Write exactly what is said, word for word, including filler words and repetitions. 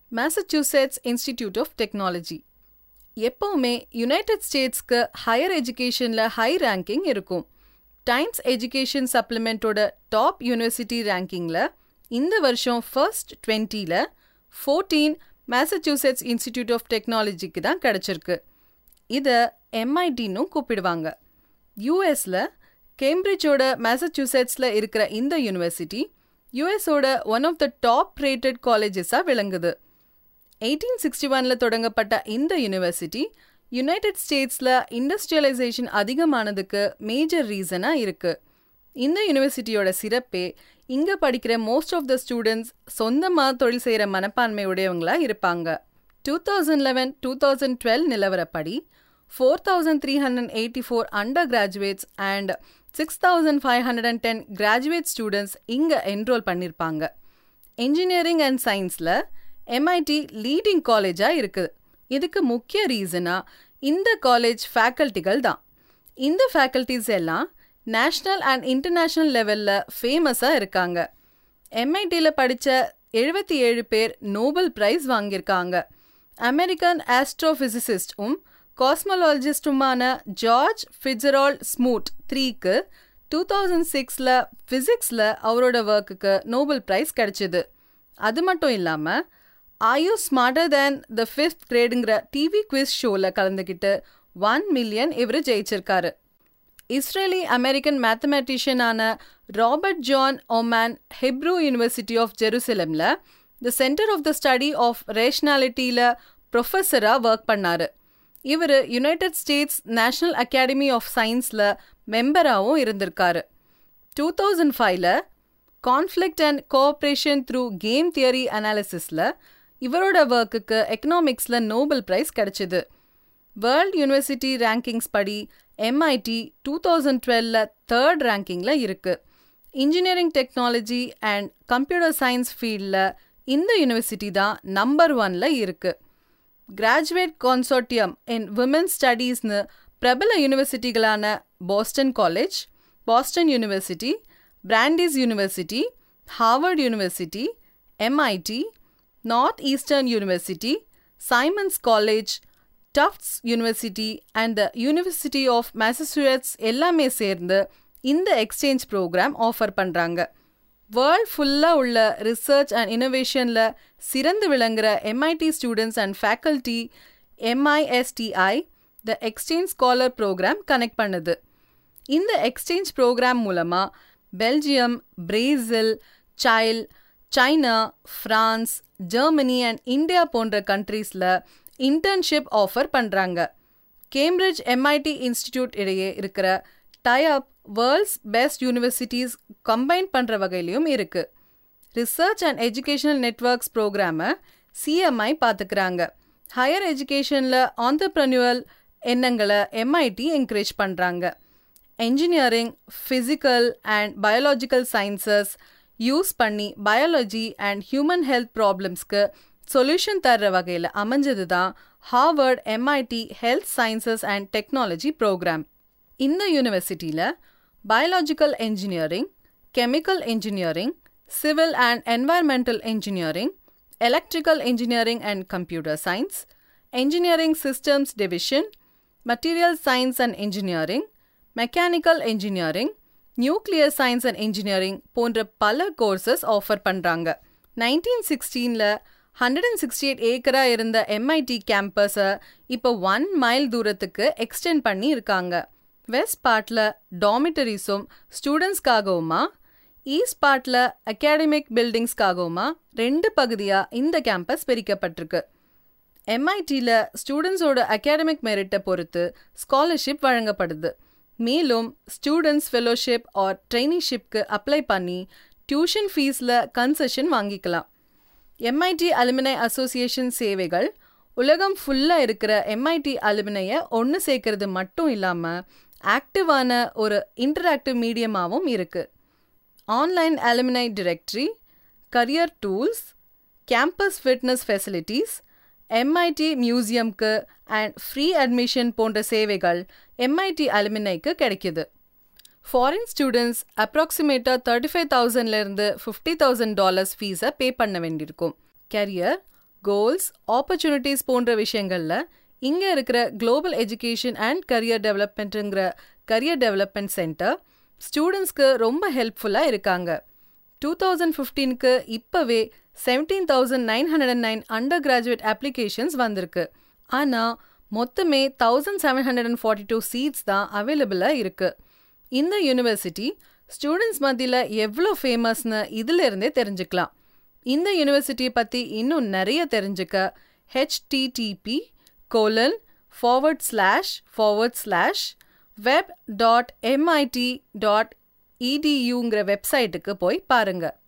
Massachusetts Institute of Technology. எப்பவுமே United ஸ்டேட்ஸ்க்கு higher எஜுகேஷனில் ஹை ரேங்கிங் இருக்கும். டைம்ஸ் எஜுகேஷன் சப்ளிமெண்ட்டோட டாப் யூனிவர்சிட்டி ரேங்கிங்கில் இந்த வருஷம் ஃபர்ஸ்ட் டுவெண்ட்டியில் ஃபோர்டீன் மேசச்சூசெட்ஸ் இன்ஸ்டிடியூட் ஆஃப் டெக்னாலஜிக்கு தான் கிடச்சிருக்கு. இதை எம்ஐடின்னும் கூப்பிடுவாங்க. யூஎஸில் கேம்பிரிட்ஜோட மேசச்சூசெட்ஸில் இருக்கிற இந்த யூனிவர்சிட்டி யூஎஸோட one of the top rated காலேஜஸாக விளங்குது. எயிட்டீன் சிக்ஸ்டி ஒனில் தொடங்கப்பட்ட இந்த யூனிவர்சிட்டி யுனைடெட் ஸ்டேட்ஸில் இண்டஸ்ட்ரியலைசேஷன் அதிகமானதுக்கு மேஜர் ரீசனாக இருக்குது. இந்த யூனிவர்சிட்டியோட சிறப்பே இங்கே படிக்கிற மோஸ்ட் ஆஃப் த ஸ்டூடெண்ட்ஸ் சொந்தமாக தொழில் செய்கிற மனப்பான்மை உடையவங்களாக இருப்பாங்க. Two thousand eleven two thousand twelve நிலவரப்படி four thousand three hundred eighty four undergraduates and six thousand five hundred and ten graduate students இங்கே என்ரோல் பண்ணியிருப்பாங்க. இன்ஜினியரிங் அண்ட் சயின்ஸில் எம்ஐடி லீடிங் காலேஜாக இருக்குது. இதுக்கு முக்கிய ரீசனாக இந்த காலேஜ் ஃபேக்கல்ட்டிகள் தான். இந்த ஃபேக்கல்ட்டிஸ் எல்லாம் நேஷ்னல் அண்ட் இன்டர்நேஷ்னல் லெவலில் ஃபேமஸாக இருக்காங்க. எம்ஐடியில் படித்த எழுபத்தி ஏழு பேர் நோபல் ப்ரைஸ் வாங்கியிருக்காங்க. அமெரிக்கன் ஆஸ்ட்ரோஃபிசிசிஸ்டும் காஸ்மோலாஜிஸ்டுமான ஜார்ஜ் ஃபிட்ஸெரால்ட் ஸ்மூட் த்ரீக்கு டூ தௌசண்ட் சிக்ஸில் ஃபிசிக்ஸில் அவரோட ஒர்க்குக்கு நோபல் ப்ரைஸ் கிடைச்சிது. அது மட்டும் இல்லாமல் are you smarter than the fifth கிரேடுங்கிற டிவி குவிஸ் ஷோவில் கலந்துக்கிட்டு ஒன் மில்லியன் இவர் ஜெயிச்சிருக்காரு. இஸ்ரேலி அமெரிக்கன் மேத்தமெட்டிஷியனான Robert John Aumann Hebrew university of ஜெருசலமில் the centre of the study of ரேஷ்னாலிட்டியில் ப்ரொஃபஸராக ஒர்க் பண்ணார். இவர் United States National Academy of சயின்ஸில் மெம்பராகவும் இருந்திருக்காரு. டூ தௌசண்ட் ஃபைவ்ல conflict and cooperation through game theory அனாலிசிஸில் இவரோட ஒர்க்குக்கு எக்கனாமிக்ஸில் நோபல் ப்ரைஸ் கிடைச்சிது. வேர்ல்ட் யூனிவர்சிட்டி ரேங்கிங்ஸ் படி எம்ஐடி டூ தௌசண்ட் டுவெல்ல தேர்ட் ரேங்கிங்கில் இருக்குது. Engineering technology and computer science ஃபீல்டில் இந்த யூனிவர்சிட்டி தான் நம்பர் ஒனில் இருக்குது. கிராஜுவேட் கான்சோர்டியம் இன் விமென்ஸ் ஸ்டடீஸ்னு பிரபல யூனிவர்சிட்டிகளான Boston college, Boston university, Brandeis university, Harvard university, MIT, Northeastern university, Simmons college, Tufts university and the university of Massachusetts எல்லாமே சேர்ந்து இந்த எக்ஸ்சேஞ்ச் ப்ரோக்ராம் ஆஃபர் பண்ணுறாங்க. வேர்ல்ட் ஃபுல்லாக உள்ள ரிசர்ச் அண்ட் இனோவேஷனில் சிறந்து விளங்குகிற MIT students and faculty MISTI the exchange scholar programme connect பண்ணுது. இந்த எக்ஸ்சேஞ்ச் ப்ரோக்ராம் மூலமாக Belgium, Brazil, Chile, China, France, Germany and India போன்ற கண்ட்ரீஸில் இன்டர்ன்ஷிப் ஆஃபர் பண்ணுறாங்க. கேம்பிரிட்ஜ் எம்ஐடி இன்ஸ்டிடியூட் இடையே இருக்கிற tie up world's best universities combine பண்ணுற வகையிலையும் இருக்குது. ரிசர்ச் அண்ட் எஜுகேஷனல் நெட்வொர்க்ஸ் ப்ரோக்ராமை சிஎம்ஐ பார்த்துக்கிறாங்க. ஹையர் எஜுகேஷனில் ஆண்டர்ப்ரனியூவல் எண்ணங்களை எம்ஐடி என்கரேஜ் பண்ணுறாங்க. Engineering, physical and biological sciences use பண்ணி பயாலஜி அண்ட் ஹியூமன் ஹெல்த் ப்ராப்ளம்ஸ்க்கு சொல்யூஷன் தர்ற வகையில் அமைஞ்சது தான் Harvard MIT health sciences and technology programme. இந்த யூனிவர்சிட்டியில் biological engineering, chemical engineering, civil and environmental engineering, electrical engineering and computer science, engineering systems division, material science and engineering, mechanical engineering, nuclear science and engineering போன்ற பல courses offer பண்ணுறாங்க. Nineteen சிக்ஸ்டீனில் hundred and sixty eight ஏக்கராக இருந்த MIT கேம்பஸை இப்போ one mile தூரத்துக்கு extend பண்ணி இருக்காங்க. West பார்ட்டில் டாமிட்டரிஸும் ஸ்டூடெண்ட்ஸ்க்காகவுமா, ஈஸ்ட் பார்ட்டில் அகாடமிக் பில்டிங்ஸ்க்காகவுமா ரெண்டு பகுதியாக இந்த கேம்பஸ் பிரிக்கப்பட்டிருக்கு. எம்ஐடியில் ஸ்டூடெண்ட்ஸோட அகாடமிக் மெரிட்டை பொறுத்து ஸ்காலர்ஷிப் வழங்கப்படுது. மேலும் ஸ்டூடெண்ட்ஸ் ஃபெலோஷிப் ஆர் ட்ரெயினிஷிப்க்கு அப்ளை பண்ணி டியூஷன் ஃபீஸில் கன்செஷன் வாங்கிக்கலாம். எம்ஐடி அலுமினை அசோசியேஷன் சேவைகள் உலகம் ஃபுல்லாக இருக்கிற எம்ஐடி அலுமினையை ஒன்று சேர்க்கறது மட்டும் இல்லாமல் ஆக்டிவான ஒரு இன்டராக்டிவ் மீடியமாகவும் இருக்குது. Online alumni directory, career tools, campus fitness facilities, MIT மியூசியம்க்கு அண்ட் ஃப்ரீ அட்மிஷன் போன்ற சேவைகள் எம்ஐடி அலுமினைக்கு கிடைக்கிது. ஃபாரின் ஸ்டூடெண்ட்ஸ் அப்ராக்சிமேட்டாக தேர்ட்டி ஃபைவ் தௌசண்ட்லேருந்து ஃபிஃப்டி தௌசண்ட் டாலர்ஸ் ஃபீஸை பே பண்ண வேண்டியிருக்கும். கரியர், கோல்ஸ், ஆப்பர்ச்சுனிட்டிஸ் போன்ற விஷயங்கள்ல இங்க இருக்கிற குளோபல் எஜுகேஷன் அண்ட் கரியர் டெவலப்மெண்ட்டுங்கிற கரியர் டெவலப்மெண்ட் சென்டர் ஸ்டூடெண்ட்ஸ்க்கு ரொம்ப ஹெல்ப்ஃபுல்லாக இருக்காங்க. டூ தௌசண்ட் ஃபிஃப்டீனுக்கு இப்போவே seventeen thousand nine hundred nine undergraduate applications வந்திருக்கு. ஆனால் மொத்தமே thousand seven hundred and forty two seats தான் அவைலபிளாக இருக்கு. இந்த யூனிவர்சிட்டி ஸ்டூடெண்ட்ஸ் மத்தியில் எவ்வளோ ஃபேமஸ்னு இதிலிருந்தே தெரிஞ்சுக்கலாம். இந்த யூனிவர்சிட்டியை பற்றி இன்னும் நிறைய தெரிஞ்சுக்க HTTP colon forward slash forward slash web dot MIT dot இடியூங்கிற வெப்சைட்டுக்கு போய் பாருங்க.